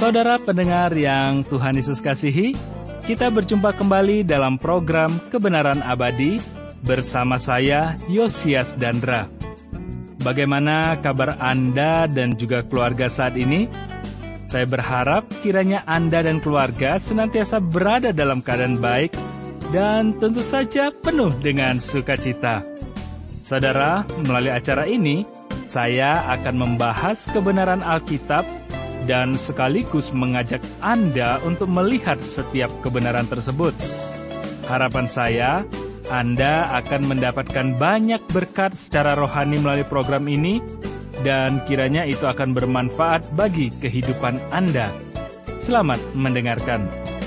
Saudara pendengar yang Tuhan Yesus kasihi, kita berjumpa kembali dalam program Kebenaran Abadi bersama saya, Yosias Dandra. Bagaimana kabar Anda dan juga keluarga saat ini? Saya berharap kiranya Anda dan keluarga senantiasa berada dalam keadaan baik dan tentu saja penuh dengan sukacita. Saudara, melalui acara ini, saya akan membahas kebenaran Alkitab dan sekaligus mengajak Anda untuk melihat setiap kebenaran tersebut. Harapan saya, Anda akan mendapatkan banyak berkat secara rohani melalui program ini, dan kiranya itu akan bermanfaat bagi kehidupan Anda. Selamat mendengarkan.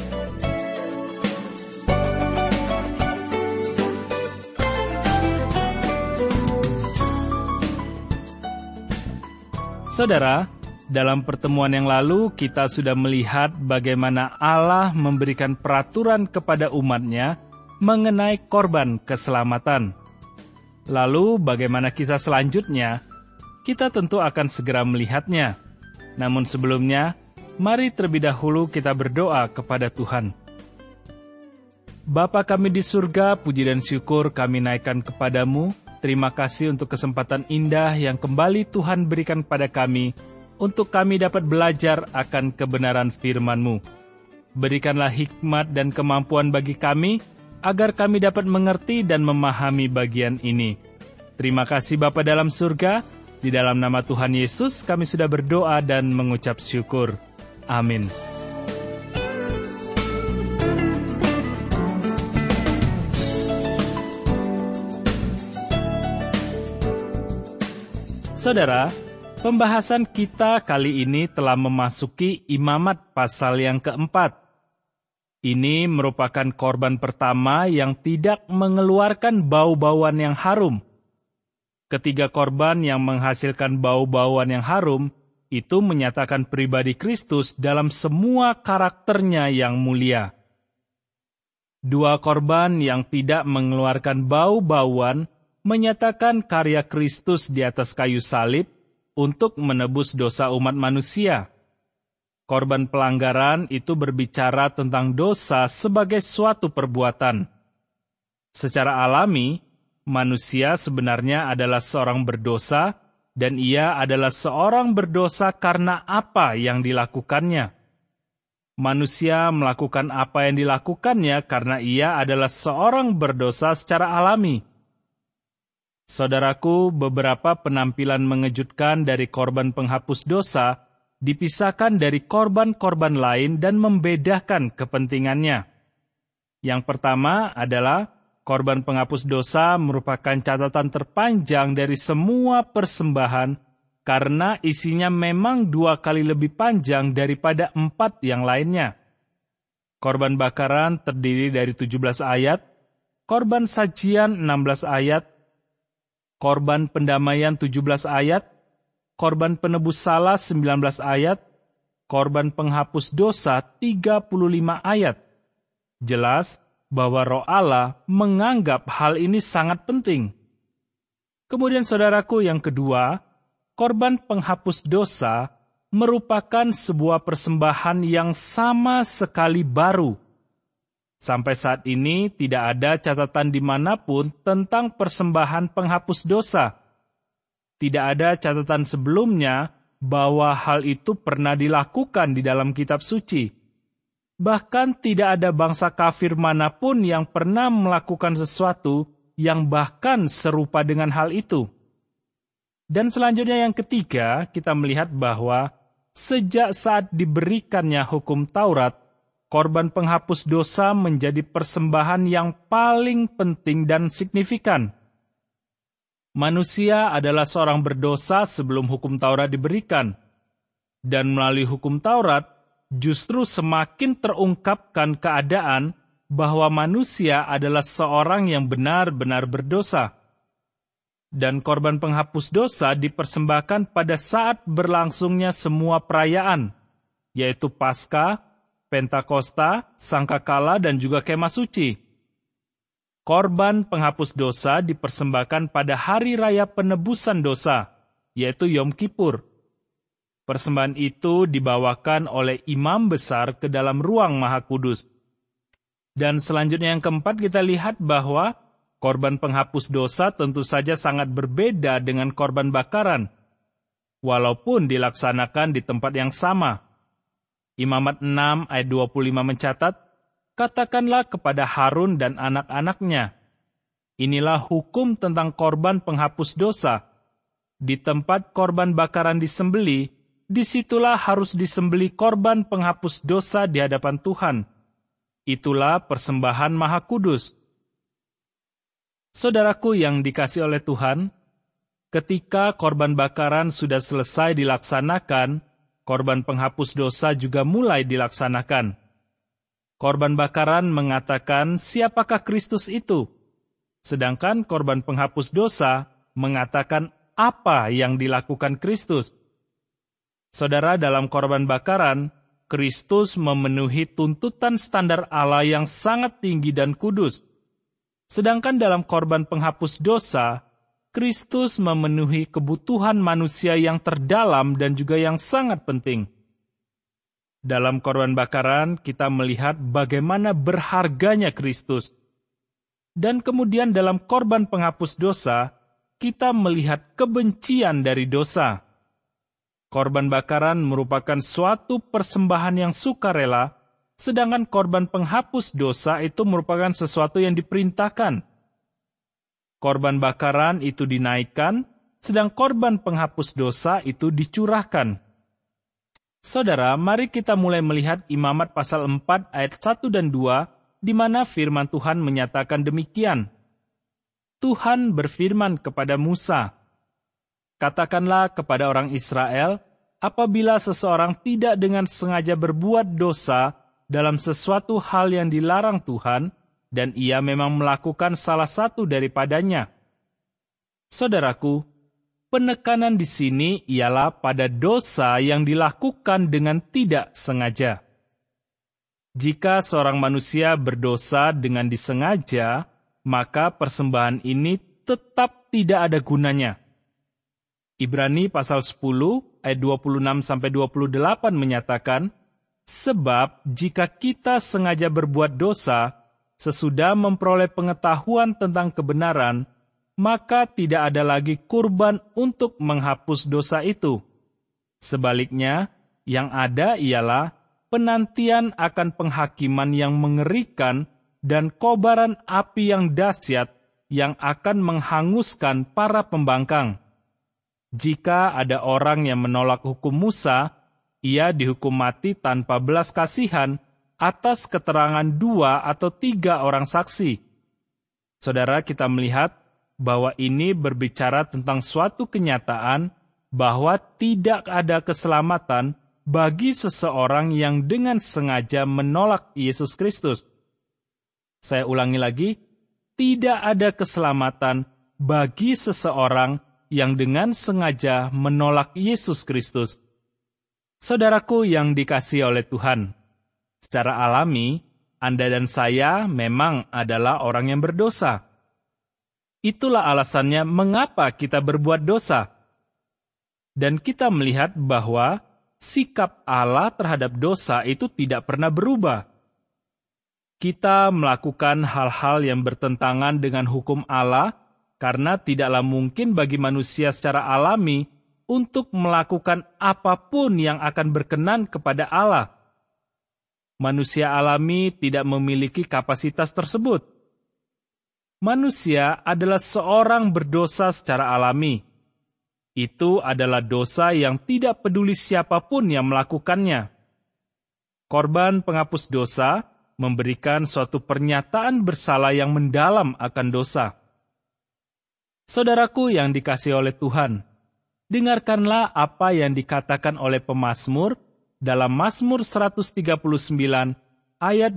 Saudara, dalam pertemuan yang lalu, kita sudah melihat bagaimana Allah memberikan peraturan kepada umatnya mengenai korban keselamatan. Lalu, bagaimana kisah selanjutnya? Kita tentu akan segera melihatnya. Namun sebelumnya, mari terlebih dahulu kita berdoa kepada Tuhan. Bapa kami di surga, puji dan syukur kami naikkan kepadamu. Terima kasih untuk kesempatan indah yang kembali Tuhan berikan pada kami, untuk kami dapat belajar akan kebenaran firman-Mu. Berikanlah hikmat dan kemampuan bagi kami, agar kami dapat mengerti dan memahami bagian ini. Terima kasih Bapa dalam surga, di dalam nama Tuhan Yesus kami sudah berdoa dan mengucap syukur. Amin. Saudara, pembahasan kita kali ini telah memasuki Imamat pasal yang keempat. Ini merupakan korban pertama yang tidak mengeluarkan bau-bauan yang harum. Ketiga korban yang menghasilkan bau-bauan yang harum itu menyatakan pribadi Kristus dalam semua karakternya yang mulia. Dua korban yang tidak mengeluarkan bau-bauan menyatakan karya Kristus di atas kayu salib untuk menebus dosa umat manusia. Korban pelanggaran itu berbicara tentang dosa sebagai suatu perbuatan. Secara alami, manusia sebenarnya adalah seorang berdosa, dan ia adalah seorang berdosa karena apa yang dilakukannya. Manusia melakukan apa yang dilakukannya karena ia adalah seorang berdosa secara alami. Saudaraku, beberapa penampilan mengejutkan dari korban penghapus dosa dipisahkan dari korban-korban lain dan membedakan kepentingannya. Yang pertama adalah korban penghapus dosa merupakan catatan terpanjang dari semua persembahan karena isinya memang 2 kali lebih panjang daripada 4 yang lainnya. Korban bakaran terdiri dari 17 ayat, korban sajian 16 ayat, korban pendamaian 17 ayat, korban penebus salah 19 ayat, korban penghapus dosa 35 ayat. Jelas bahwa Roh Allah menganggap hal ini sangat penting. Kemudian saudaraku yang kedua, korban penghapus dosa merupakan sebuah persembahan yang sama sekali baru. Sampai saat ini tidak ada catatan dimanapun tentang persembahan penghapus dosa. Tidak ada catatan sebelumnya bahwa hal itu pernah dilakukan di dalam kitab suci. Bahkan tidak ada bangsa kafir manapun yang pernah melakukan sesuatu yang bahkan serupa dengan hal itu. Dan selanjutnya yang ketiga, kita melihat bahwa sejak saat diberikannya hukum Taurat, korban penghapus dosa menjadi persembahan yang paling penting dan signifikan. Manusia adalah seorang berdosa sebelum hukum Taurat diberikan. Dan melalui hukum Taurat, justru semakin terungkapkan keadaan bahwa manusia adalah seorang yang benar-benar berdosa. Dan korban penghapus dosa dipersembahkan pada saat berlangsungnya semua perayaan, yaitu Paskah, Pentakosta, Sangkakala, dan juga Kemah Suci. Korban penghapus dosa dipersembahkan pada hari raya penebusan dosa, yaitu Yom Kippur. Persembahan itu dibawakan oleh imam besar ke dalam ruang Maha Kudus. Dan selanjutnya yang keempat, kita lihat bahwa korban penghapus dosa tentu saja sangat berbeda dengan korban bakaran, walaupun dilaksanakan di tempat yang sama. Imamat 6 ayat 25 mencatat, "Katakanlah kepada Harun dan anak-anaknya, inilah hukum tentang korban penghapus dosa. Di tempat korban bakaran disembeli, disitulah harus disembeli korban penghapus dosa di hadapan Tuhan. Itulah persembahan Maha Kudus." Saudaraku yang dikasihi oleh Tuhan, ketika korban bakaran sudah selesai dilaksanakan, korban penghapus dosa juga mulai dilaksanakan. Korban bakaran mengatakan siapakah Kristus itu, sedangkan korban penghapus dosa mengatakan apa yang dilakukan Kristus. Saudara, dalam korban bakaran, Kristus memenuhi tuntutan standar Allah yang sangat tinggi dan kudus. Sedangkan dalam korban penghapus dosa, Kristus memenuhi kebutuhan manusia yang terdalam dan juga yang sangat penting. Dalam korban bakaran, kita melihat bagaimana berharganya Kristus. Dan kemudian dalam korban penghapus dosa, kita melihat kebencian dari dosa. Korban bakaran merupakan suatu persembahan yang sukarela, sedangkan korban penghapus dosa itu merupakan sesuatu yang diperintahkan. Korban bakaran itu dinaikkan, sedang korban penghapus dosa itu dicurahkan. Saudara, mari kita mulai melihat Imamat pasal 4 ayat 1 dan 2, di mana firman Tuhan menyatakan demikian. Tuhan berfirman kepada Musa, "Katakanlah kepada orang Israel, apabila seseorang tidak dengan sengaja berbuat dosa dalam sesuatu hal yang dilarang Tuhan, dan ia memang melakukan salah satu daripadanya." Saudaraku, penekanan di sini ialah pada dosa yang dilakukan dengan tidak sengaja. Jika seorang manusia berdosa dengan disengaja, maka persembahan ini tetap tidak ada gunanya. Ibrani pasal 10 ayat 26-28 menyatakan, "Sebab jika kita sengaja berbuat dosa, sesudah memperoleh pengetahuan tentang kebenaran, maka tidak ada lagi kurban untuk menghapus dosa itu. Sebaliknya, yang ada ialah penantian akan penghakiman yang mengerikan dan kobaran api yang dahsyat yang akan menghanguskan para pembangkang. Jika ada orang yang menolak hukum Musa, ia dihukum mati tanpa belas kasihan atas keterangan 2 atau 3 orang saksi." Saudara, kita melihat bahwa ini berbicara tentang suatu kenyataan bahwa tidak ada keselamatan bagi seseorang yang dengan sengaja menolak Yesus Kristus. Saya ulangi lagi, tidak ada keselamatan bagi seseorang yang dengan sengaja menolak Yesus Kristus. Saudaraku yang dikasihi oleh Tuhan, secara alami, Anda dan saya memang adalah orang yang berdosa. Itulah alasannya mengapa kita berbuat dosa. Dan kita melihat bahwa sikap Allah terhadap dosa itu tidak pernah berubah. Kita melakukan hal-hal yang bertentangan dengan hukum Allah karena tidaklah mungkin bagi manusia secara alami untuk melakukan apapun yang akan berkenan kepada Allah. Manusia alami tidak memiliki kapasitas tersebut. Manusia adalah seorang berdosa secara alami. Itu adalah dosa yang tidak peduli siapapun yang melakukannya. Korban penghapus dosa memberikan suatu pernyataan bersalah yang mendalam akan dosa. Saudaraku yang dikasihi oleh Tuhan, dengarkanlah apa yang dikatakan oleh pemazmur dalam Mazmur 139 ayat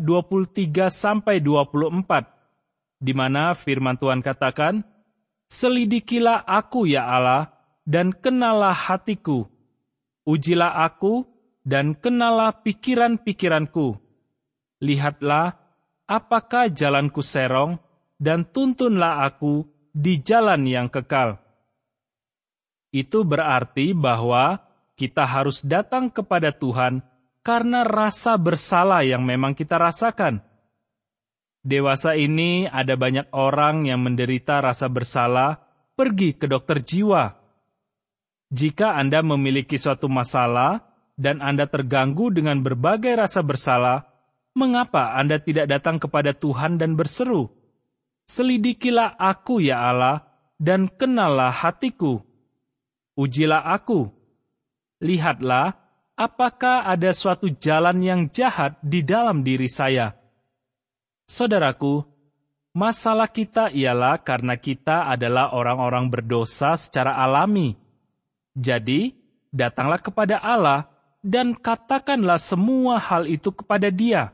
23-24, di mana firman Tuhan katakan, "Selidikilah aku ya Allah, dan kenalah hatiku. Ujilah aku, dan kenalah pikiran-pikiranku. Lihatlah, apakah jalanku serong, dan tuntunlah aku di jalan yang kekal." Itu berarti bahwa kita harus datang kepada Tuhan karena rasa bersalah yang memang kita rasakan. Dewasa ini ada banyak orang yang menderita rasa bersalah, pergi ke dokter jiwa. Jika Anda memiliki suatu masalah dan Anda terganggu dengan berbagai rasa bersalah, mengapa Anda tidak datang kepada Tuhan dan berseru, "Selidikilah aku ya Allah, dan kenallah hatiku. Ujilah aku. Lihatlah, apakah ada suatu jalan yang jahat di dalam diri saya." Saudaraku, masalah kita ialah karena kita adalah orang-orang berdosa secara alami. Jadi, datanglah kepada Allah dan katakanlah semua hal itu kepada Dia.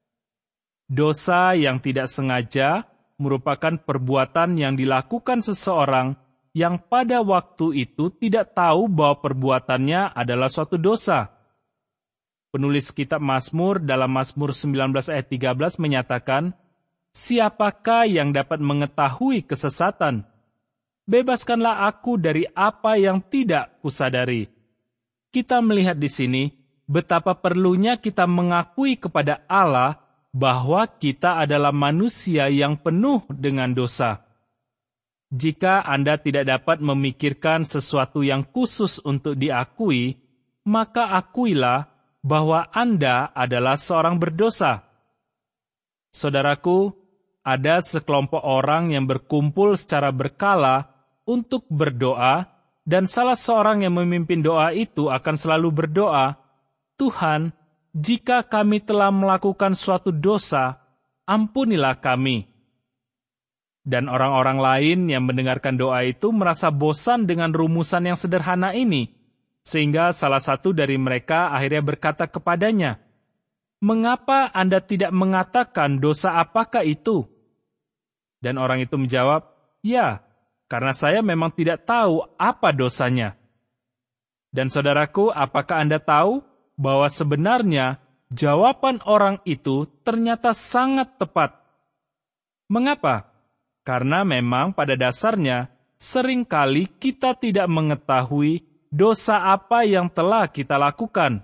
Dosa yang tidak sengaja merupakan perbuatan yang dilakukan seseorang yang pada waktu itu tidak tahu bahwa perbuatannya adalah suatu dosa. Penulis kitab Mazmur dalam Mazmur 19 ayat 13 menyatakan, "Siapakah yang dapat mengetahui kesesatan? Bebaskanlah aku dari apa yang tidak kusadari." Kita melihat di sini betapa perlunya kita mengakui kepada Allah bahwa kita adalah manusia yang penuh dengan dosa. Jika Anda tidak dapat memikirkan sesuatu yang khusus untuk diakui, maka akuilah bahwa Anda adalah seorang berdosa. Saudaraku, ada sekelompok orang yang berkumpul secara berkala untuk berdoa, dan salah seorang yang memimpin doa itu akan selalu berdoa, "Tuhan, jika kami telah melakukan suatu dosa, ampunilah kami." Dan orang-orang lain yang mendengarkan doa itu merasa bosan dengan rumusan yang sederhana ini, sehingga salah satu dari mereka akhirnya berkata kepadanya, "Mengapa Anda tidak mengatakan dosa apakah itu?" Dan orang itu menjawab, "Ya, karena saya memang tidak tahu apa dosanya." Dan saudaraku, apakah Anda tahu bahwa sebenarnya jawaban orang itu ternyata sangat tepat? Mengapa? Karena memang pada dasarnya seringkali kita tidak mengetahui dosa apa yang telah kita lakukan.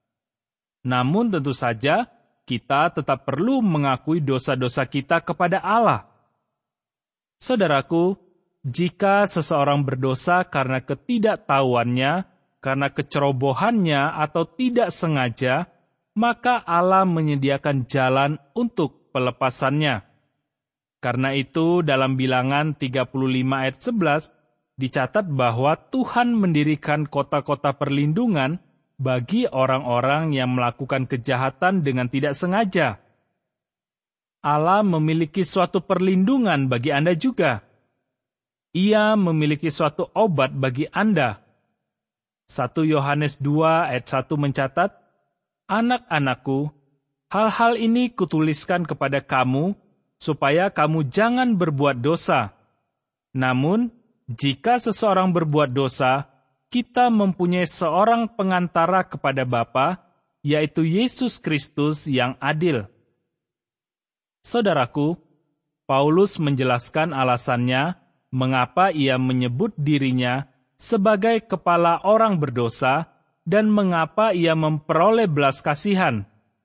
Namun tentu saja kita tetap perlu mengakui dosa-dosa kita kepada Allah. Saudaraku, jika seseorang berdosa karena ketidaktahuannya, karena kecerobohannya atau tidak sengaja, maka Allah menyediakan jalan untuk pelepasannya. Karena itu dalam Bilangan 35 ayat 11 dicatat bahwa Tuhan mendirikan kota-kota perlindungan bagi orang-orang yang melakukan kejahatan dengan tidak sengaja. Allah memiliki suatu perlindungan bagi Anda juga. Ia memiliki suatu obat bagi Anda. 1 Yohanes 2 ayat 1 mencatat, "Anak-anakku, hal-hal ini kutuliskan kepada kamu, supaya kamu jangan berbuat dosa. Namun, jika seseorang berbuat dosa, kita mempunyai seorang pengantara kepada Bapa, yaitu Yesus Kristus yang adil." Saudaraku, Paulus menjelaskan alasannya mengapa ia menyebut dirinya sebagai kepala orang berdosa dan mengapa ia memperoleh belas kasihan.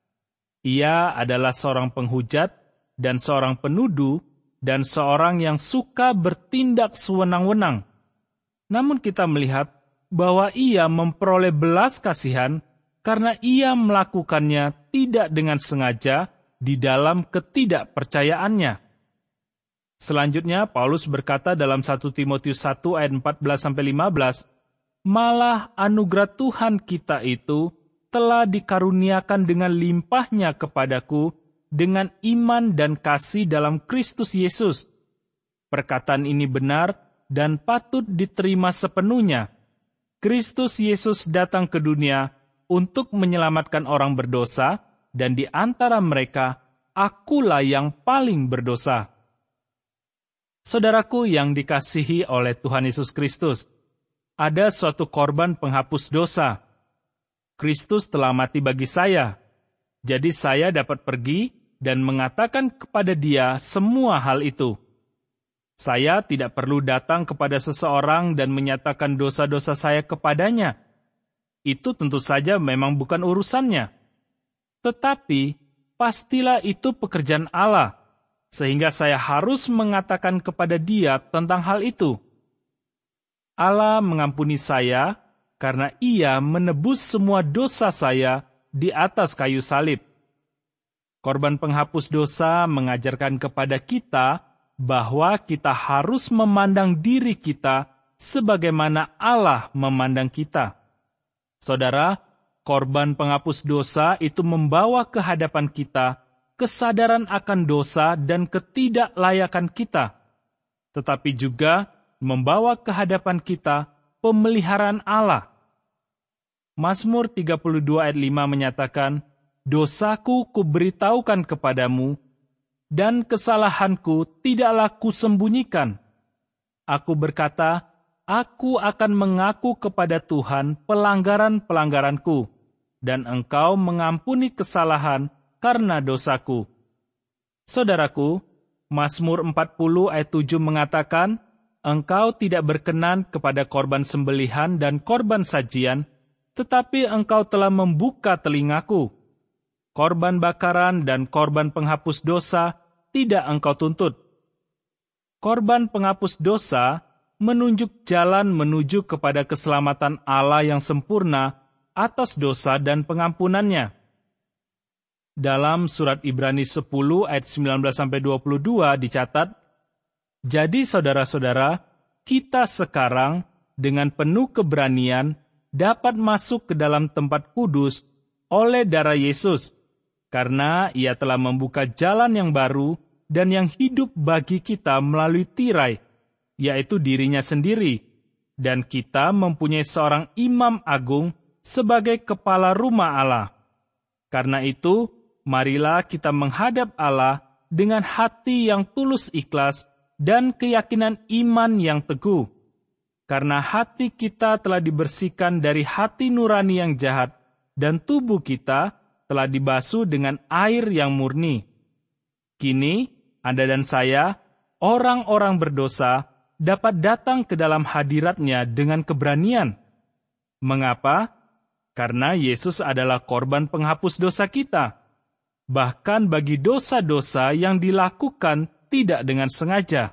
Ia adalah seorang penghujat dan seorang penuduh dan seorang yang suka bertindak sewenang-wenang. Namun kita melihat bahwa ia memperoleh belas kasihan karena ia melakukannya tidak dengan sengaja di dalam ketidakpercayaannya. Selanjutnya, Paulus berkata dalam 1 Timotius 1 ayat 14-15, "Malah anugerah Tuhan kita itu telah dikaruniakan dengan limpahnya kepadaku dengan iman dan kasih dalam Kristus Yesus. Perkataan ini benar dan patut diterima sepenuhnya. Kristus Yesus datang ke dunia untuk menyelamatkan orang berdosa, dan di antara mereka, akulah yang paling berdosa." Saudaraku yang dikasihi oleh Tuhan Yesus Kristus, ada suatu korban penghapus dosa. Kristus telah mati bagi saya, jadi saya dapat pergi dan mengatakan kepada Dia semua hal itu. Saya tidak perlu datang kepada seseorang dan menyatakan dosa-dosa saya kepadanya. itu tentu saja memang bukan urusannya. Tetapi, pastilah itu pekerjaan Allah, sehingga saya harus mengatakan kepada Dia tentang hal itu. Allah mengampuni saya karena Ia menebus semua dosa saya di atas kayu salib. Korban penghapus dosa mengajarkan kepada kita bahwa kita harus memandang diri kita sebagaimana Allah memandang kita. Saudara, korban penghapus dosa itu membawa ke hadapan kita kesadaran akan dosa dan ketidaklayakan kita, tetapi juga membawa ke hadapan kita pemeliharaan Allah. Mazmur 32 ayat 5 menyatakan, "Dosaku kuberitahukan kepadamu, dan kesalahanku tidaklah kusembunyikan. Aku berkata, aku akan mengaku kepada Tuhan pelanggaran-pelanggaranku, dan Engkau mengampuni kesalahan karena dosaku." Saudaraku, Mazmur 40 ayat 7 mengatakan, "Engkau tidak berkenan kepada korban sembelihan dan korban sajian, tetapi Engkau telah membuka telingaku. Korban bakaran dan korban penghapus dosa tidak Engkau tuntut." Korban penghapus dosa menunjuk jalan menuju kepada keselamatan Allah yang sempurna atas dosa dan pengampunannya. Dalam surat Ibrani 10 ayat 19-22 dicatat, "Jadi saudara-saudara, kita sekarang dengan penuh keberanian dapat masuk ke dalam tempat kudus oleh darah Yesus, karena Ia telah membuka jalan yang baru dan yang hidup bagi kita melalui tirai, yaitu dirinya sendiri, dan kita mempunyai seorang imam agung sebagai kepala rumah Allah. Karena itu, marilah kita menghadap Allah dengan hati yang tulus ikhlas dan keyakinan iman yang teguh. Karena hati kita telah dibersihkan dari hati nurani yang jahat, dan tubuh kita telah dibasuh dengan air yang murni. Kini, Anda dan saya, orang-orang berdosa, dapat datang ke dalam hadirat-Nya dengan keberanian. Mengapa? Karena Yesus adalah korban penghapus dosa kita, bahkan bagi dosa-dosa yang dilakukan tidak dengan sengaja.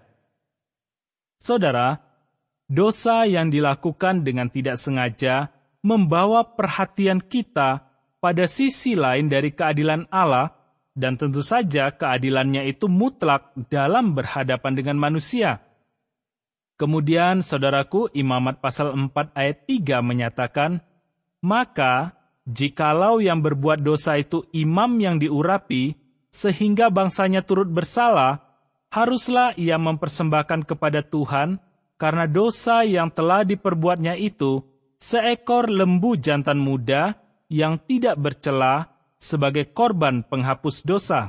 Saudara, dosa yang dilakukan dengan tidak sengaja membawa perhatian kita pada sisi lain dari keadilan Allah, dan tentu saja keadilannya itu mutlak dalam berhadapan dengan manusia. Kemudian, saudaraku, Imamat pasal 4 ayat 3 menyatakan, "Maka, jikalau yang berbuat dosa itu imam yang diurapi, sehingga bangsanya turut bersalah, haruslah ia mempersembahkan kepada Tuhan, karena dosa yang telah diperbuatnya itu, seekor lembu jantan muda yang tidak bercela sebagai korban penghapus dosa."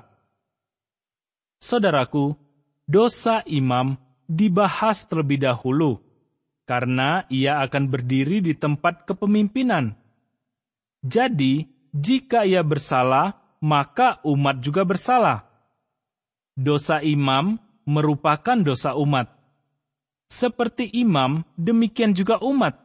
Saudaraku, dosa imam dibahas terlebih dahulu, karena ia akan berdiri di tempat kepemimpinan. Jadi, jika ia bersalah, maka umat juga bersalah. Dosa imam merupakan dosa umat. Seperti imam, demikian juga umat.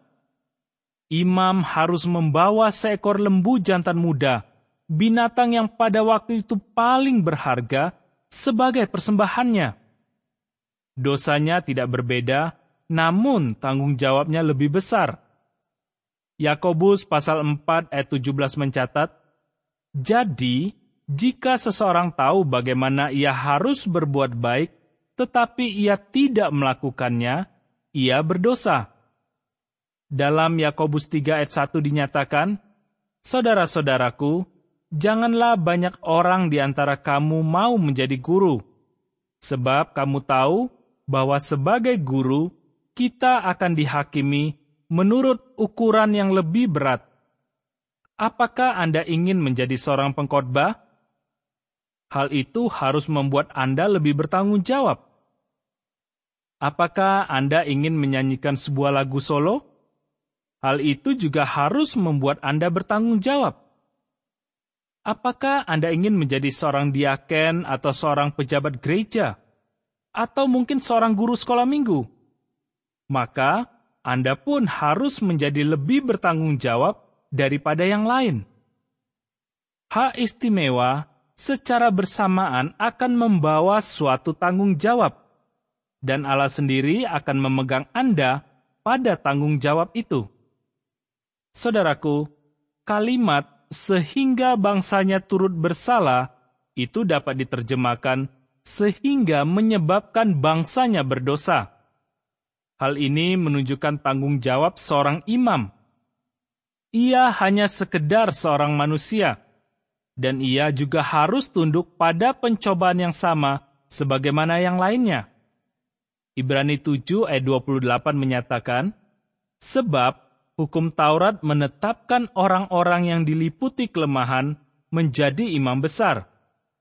Imam harus membawa seekor lembu jantan muda, binatang yang pada waktu itu paling berharga, sebagai persembahannya. Dosanya tidak berbeda, namun tanggung jawabnya lebih besar. Yakobus pasal 4 ayat 17 mencatat, "Jadi, jika seseorang tahu bagaimana ia harus berbuat baik, tetapi ia tidak melakukannya, ia berdosa." Dalam Yakobus 3 ayat 1 dinyatakan, "Saudara-saudaraku, janganlah banyak orang di antara kamu mau menjadi guru, sebab kamu tahu bahwa sebagai guru, kita akan dihakimi menurut ukuran yang lebih berat. Apakah Anda ingin menjadi seorang pengkhotbah? Hal itu harus membuat Anda lebih bertanggung jawab. Apakah Anda ingin menyanyikan sebuah lagu solo? Hal itu juga harus membuat Anda bertanggung jawab. Apakah Anda ingin menjadi seorang diaken atau seorang pejabat gereja? Atau mungkin seorang guru sekolah minggu? Maka, Anda pun harus menjadi lebih bertanggung jawab daripada yang lain. Hak istimewa secara bersamaan akan membawa suatu tanggung jawab, dan Allah sendiri akan memegang Anda pada tanggung jawab itu. Saudaraku, kalimat "sehingga bangsanya turut bersalah" itu dapat diterjemahkan "sehingga menyebabkan bangsanya berdosa". Hal ini menunjukkan tanggung jawab seorang imam. Ia hanya sekedar seorang manusia, dan ia juga harus tunduk pada pencobaan yang sama sebagaimana yang lainnya. Ibrani 7 ayat 28 menyatakan, "Sebab hukum Taurat menetapkan orang-orang yang diliputi kelemahan menjadi imam besar."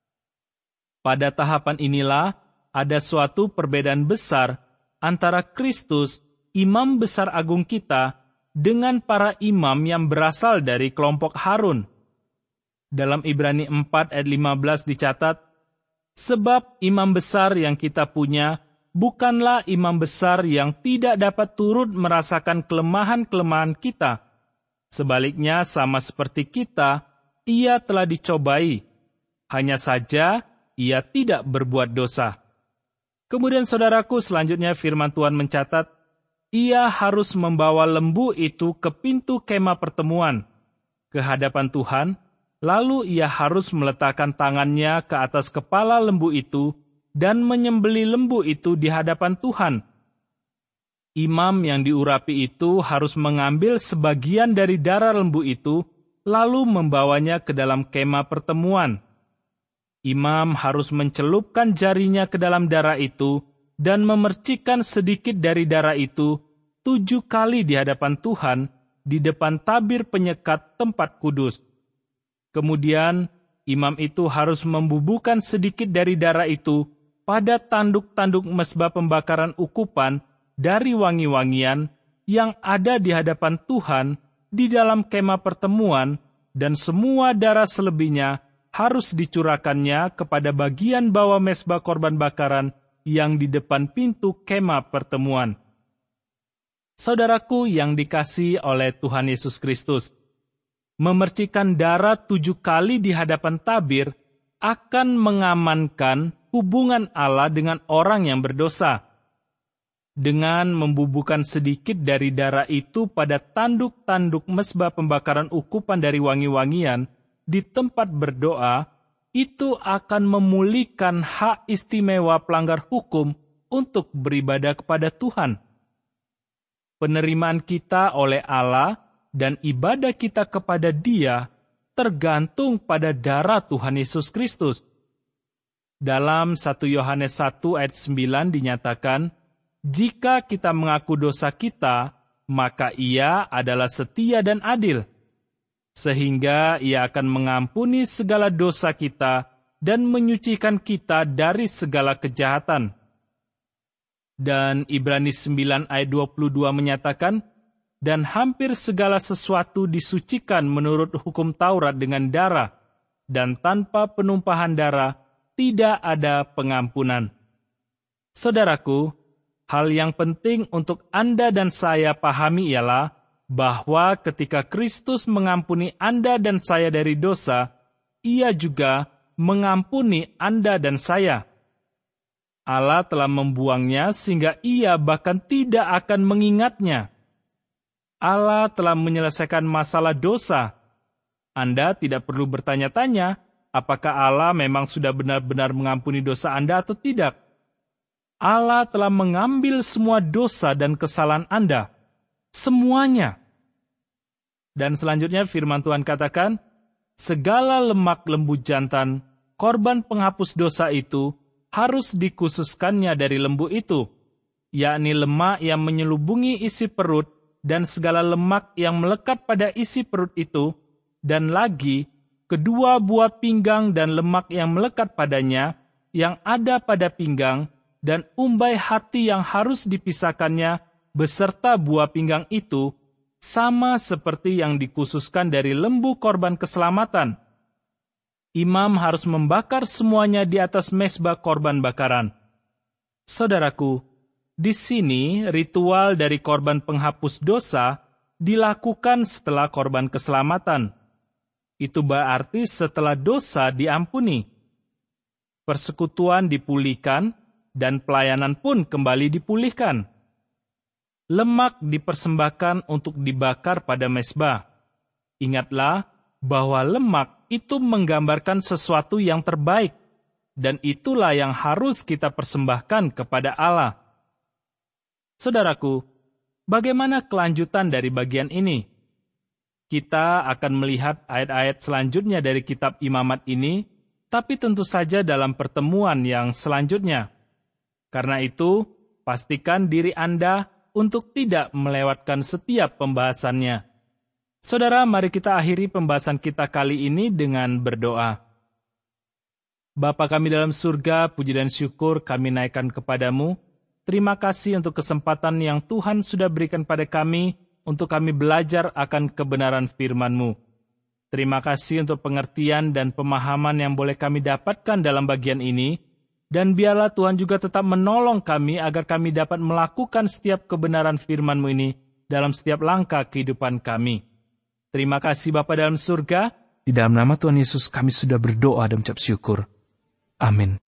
Pada tahapan inilah ada suatu perbedaan besar antara Kristus, imam besar agung kita, dengan para imam yang berasal dari kelompok Harun. Dalam Ibrani 4 ayat 15 dicatat, "Sebab imam besar yang kita punya bukanlah imam besar yang tidak dapat turut merasakan kelemahan-kelemahan kita. Sebaliknya sama seperti kita, ia telah dicobai. Hanya saja ia tidak berbuat dosa." Kemudian saudaraku, selanjutnya firman Tuhan mencatat, ia harus membawa lembu itu ke pintu kemah pertemuan, ke hadapan Tuhan, lalu ia harus meletakkan tangannya ke atas kepala lembu itu dan menyembelih lembu itu di hadapan Tuhan. Imam yang diurapi itu harus mengambil sebagian dari darah lembu itu, lalu membawanya ke dalam kemah pertemuan. Imam harus mencelupkan jarinya ke dalam darah itu dan memercikkan sedikit dari darah itu 7 kali di hadapan Tuhan di depan tabir penyekat tempat kudus. Kemudian, imam itu harus membubuhkan sedikit dari darah itu pada tanduk-tanduk mezbah pembakaran ukupan dari wangi-wangian yang ada di hadapan Tuhan di dalam kemah pertemuan, dan semua darah selebihnya harus dicurahkannya kepada bagian bawah mezbah korban bakaran yang di depan pintu kemah pertemuan. Saudaraku yang dikasihi oleh Tuhan Yesus Kristus, memercikan darah 7 kali di hadapan tabir akan mengamankan hubungan Allah dengan orang yang berdosa. Dengan membubuhkan sedikit dari darah itu pada tanduk-tanduk mezbah pembakaran ukupan dari wangi-wangian di tempat berdoa, itu akan memulihkan hak istimewa pelanggar hukum untuk beribadah kepada Tuhan. Penerimaan kita oleh Allah dan ibadah kita kepada Dia tergantung pada darah Tuhan Yesus Kristus. Dalam 1 Yohanes 1 ayat 9 dinyatakan, "Jika kita mengaku dosa kita, maka Ia adalah setia dan adil, sehingga Ia akan mengampuni segala dosa kita dan menyucikan kita dari segala kejahatan." Dan Ibrani 9 ayat 22 menyatakan, "Dan hampir segala sesuatu disucikan menurut hukum Taurat dengan darah, dan tanpa penumpahan darah tidak ada pengampunan." Saudaraku, hal yang penting untuk Anda dan saya pahami ialah bahwa ketika Kristus mengampuni Anda dan saya dari dosa, Ia juga mengampuni Anda dan saya. Allah telah membuangnya sehingga Ia bahkan tidak akan mengingatnya. Allah telah menyelesaikan masalah dosa. Anda tidak perlu bertanya-tanya apakah Allah memang sudah benar-benar mengampuni dosa Anda atau tidak. Allah telah mengambil semua dosa dan kesalahan Anda. Semuanya. Dan selanjutnya firman Tuhan katakan, segala lemak lembu jantan, korban penghapus dosa itu, harus dikhususkannya dari lembu itu, yakni lemak yang menyelubungi isi perut dan segala lemak yang melekat pada isi perut itu, dan lagi kedua buah pinggang dan lemak yang melekat padanya, yang ada pada pinggang, dan umbai hati yang harus dipisahkannya beserta buah pinggang itu, sama seperti yang dikhususkan dari lembu korban keselamatan. Imam harus membakar semuanya di atas mezbah korban bakaran. Saudaraku, di sini ritual dari korban penghapus dosa dilakukan setelah korban keselamatan. Itu berarti setelah dosa diampuni. Persekutuan dipulihkan, dan pelayanan pun kembali dipulihkan. Lemak dipersembahkan untuk dibakar pada mezbah. Ingatlah bahwa lemak itu menggambarkan sesuatu yang terbaik, dan itulah yang harus kita persembahkan kepada Allah. Saudaraku, bagaimana kelanjutan dari bagian ini? Kita akan melihat ayat-ayat selanjutnya dari kitab Imamat ini, tapi tentu saja dalam pertemuan yang selanjutnya. Karena itu, pastikan diri Anda untuk tidak melewatkan setiap pembahasannya. Saudara, mari kita akhiri pembahasan kita kali ini dengan berdoa. Bapa kami dalam surga, puji dan syukur kami naikkan kepadamu. Terima kasih untuk kesempatan yang Tuhan sudah berikan pada kami untuk kami belajar akan kebenaran firman-Mu. Terima kasih untuk pengertian dan pemahaman yang boleh kami dapatkan dalam bagian ini, dan biarlah Tuhan juga tetap menolong kami agar kami dapat melakukan setiap kebenaran firman-Mu ini dalam setiap langkah kehidupan kami. Terima kasih Bapa dalam surga, di dalam nama Tuhan Yesus kami sudah berdoa dan mengucap syukur. Amin.